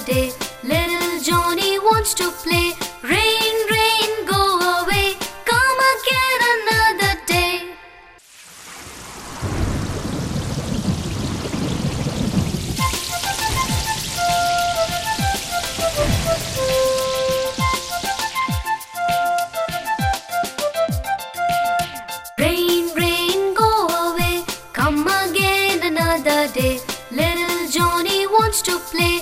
day. Little Johnny wants to play. Rain, rain, go away. Come again another day. Rain, rain, go away. Come again another day. Little Johnny wants to play.